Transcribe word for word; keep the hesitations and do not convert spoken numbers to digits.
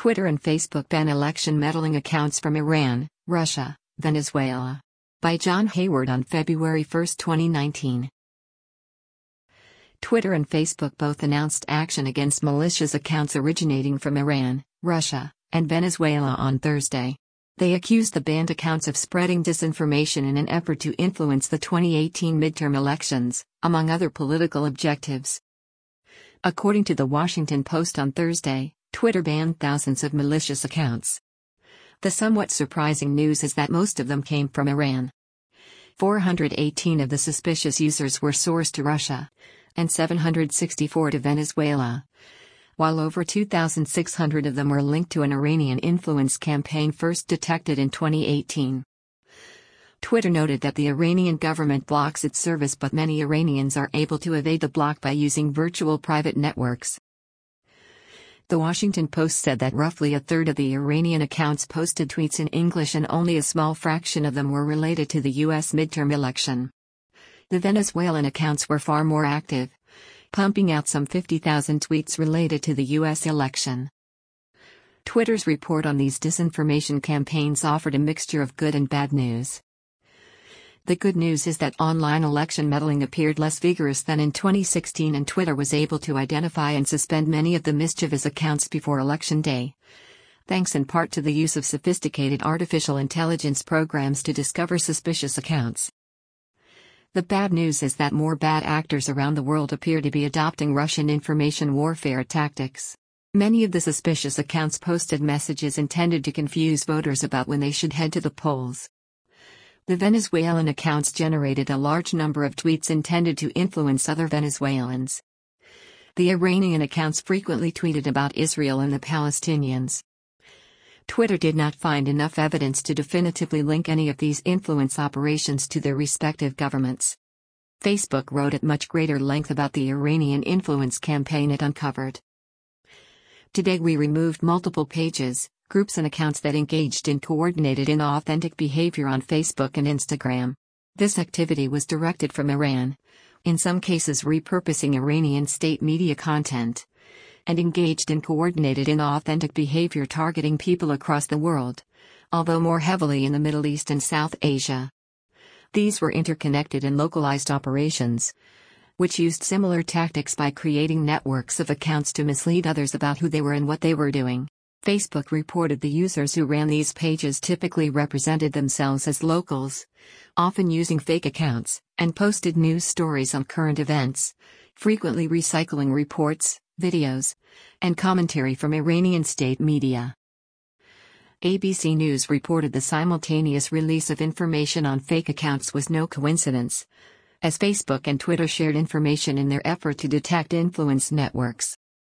Twitter and Facebook ban election meddling accounts from Iran, Russia, Venezuela. By John Hayward on February first, twenty nineteen. Twitter and Facebook both announced action against malicious accounts originating from Iran, Russia, and Venezuela on Thursday. They accused the banned accounts of spreading disinformation in an effort to influence the twenty eighteen midterm elections, among other political objectives. According to The Washington Post on Thursday, Twitter banned thousands of malicious accounts. The somewhat surprising news is that most of them came from Iran. four hundred eighteen of the suspicious users were sourced to Russia, and seven hundred sixty-four to Venezuela, while over two thousand six hundred of them were linked to an Iranian influence campaign first detected in twenty eighteen. Twitter noted that the Iranian government blocks its service, but many Iranians are able to evade the block by using virtual private networks. The Washington Post said that roughly a third of the Iranian accounts posted tweets in English and only a small fraction of them were related to the U S midterm election. The Venezuelan accounts were far more active, pumping out some fifty thousand tweets related to the U S election. Twitter's report on these disinformation campaigns offered a mixture of good and bad news. The good news is that online election meddling appeared less vigorous than in twenty sixteen, and Twitter was able to identify and suspend many of the mischievous accounts before Election Day, thanks in part to the use of sophisticated artificial intelligence programs to discover suspicious accounts. The bad news is that more bad actors around the world appear to be adopting Russian information warfare tactics. Many of the suspicious accounts posted messages intended to confuse voters about when they should head to the polls. The Venezuelan accounts generated a large number of tweets intended to influence other Venezuelans. The Iranian accounts frequently tweeted about Israel and the Palestinians. Twitter did not find enough evidence to definitively link any of these influence operations to their respective governments. Facebook wrote at much greater length about the Iranian influence campaign it uncovered. Today we removed multiple pages, groups and accounts that engaged in coordinated inauthentic behavior on Facebook and Instagram. This activity was directed from Iran, in some cases repurposing Iranian state media content, and engaged in coordinated inauthentic behavior targeting people across the world, although more heavily in the Middle East and South Asia. These were interconnected and localized operations, which used similar tactics by creating networks of accounts to mislead others about who they were and what they were doing. Facebook reported the users who ran these pages typically represented themselves as locals, often using fake accounts, and posted news stories on current events, frequently recycling reports, videos, and commentary from Iranian state media. A B C News reported the simultaneous release of information on fake accounts was no coincidence, as Facebook and Twitter shared information in their effort to detect influence networks.